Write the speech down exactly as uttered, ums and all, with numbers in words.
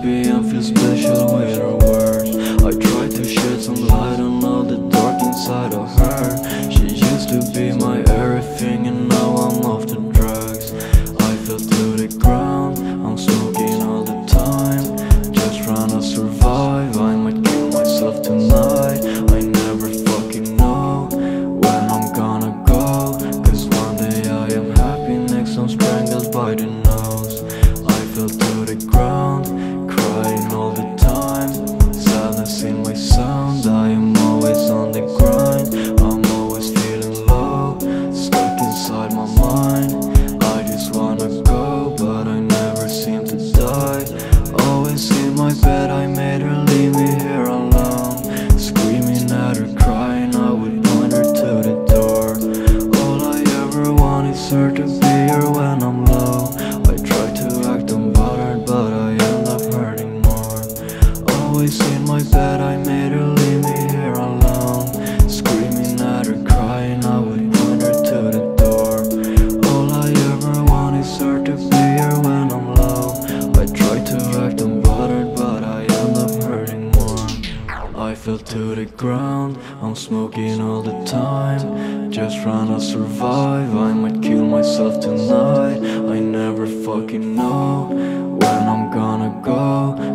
happy and feel special with her words. I try to shed some light on all the dark inside of her. She used to be my everything and now I'm off the drugs. I fell to the ground, I'm smoking all the time, just trying to survive. I might kill myself tonight. I never fucking know when I'm gonna go, cause one day I am happy, next I'm strangled by the nose. I fell to the ground, crying all the time, sadness in my sound. I am always on the grind, I'm always feeling low, stuck inside my mind. I just wanna go, but I never seem to die. Always in my bed, I made her leave me here alone, screaming at her, crying, I would point her to the door. All I ever want is her to be here when I'm low. I try to act unbothered, but I end up hurting more. Always in my bed, I made her leave me here alone, screaming at her, crying, I would point her to the door. All I ever want is her to be here when I'm low. I try to act unbothered, but I end up hurting more. I fell to the ground, I'm smoking all the time, just trying to survive. I might kill myself tonight. I never fucking know when I'm gonna go,